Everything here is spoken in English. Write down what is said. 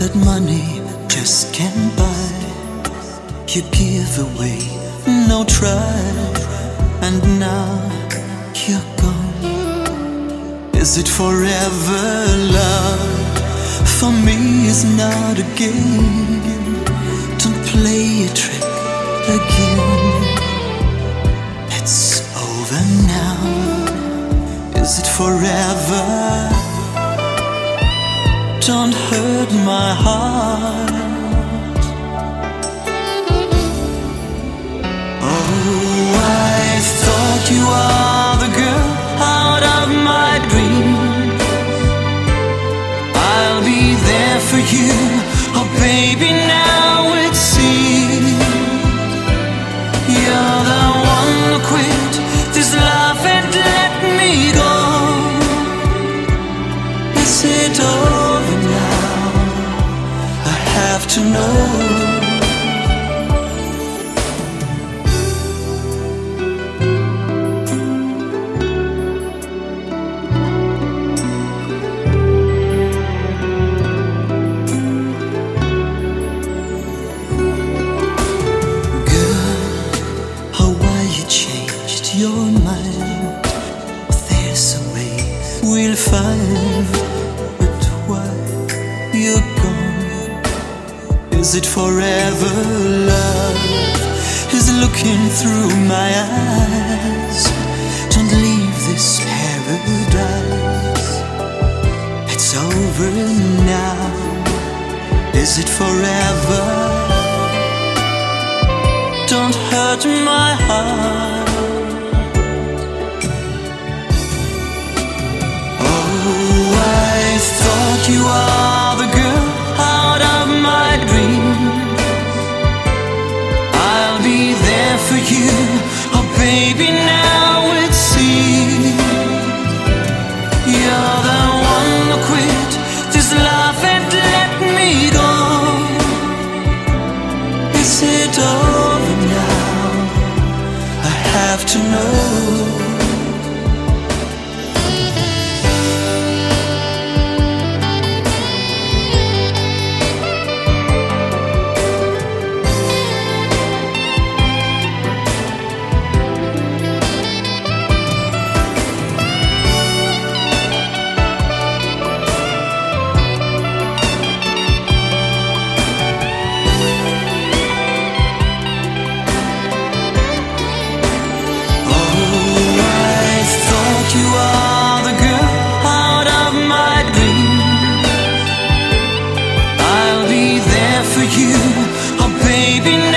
that money just can't buy. You give away, no try, and now you're gone. Is it forever love? For me it's not a game. Don't play a trick again. It's over now. Is it forever? Don't hurt my heart. Oh, I thought you are the girl out of my dreams. I'll be there for you. Oh baby, now it seems you're the one who quit this love and let me go. Is it over now? I have to know. Your mind, there's a way we'll find. But why you're gone? Is it forever love is looking through my eyes? Don't leave this paradise. It's over now. Is it forever? Don't hurt my heart. You are the girl out of my dreams. I'll be there for you. Oh baby, now it seems you're the one who quit this love and let me go. Is it over now? I have to know. You are the girl out of my dreams. I'll be there for you. Oh baby,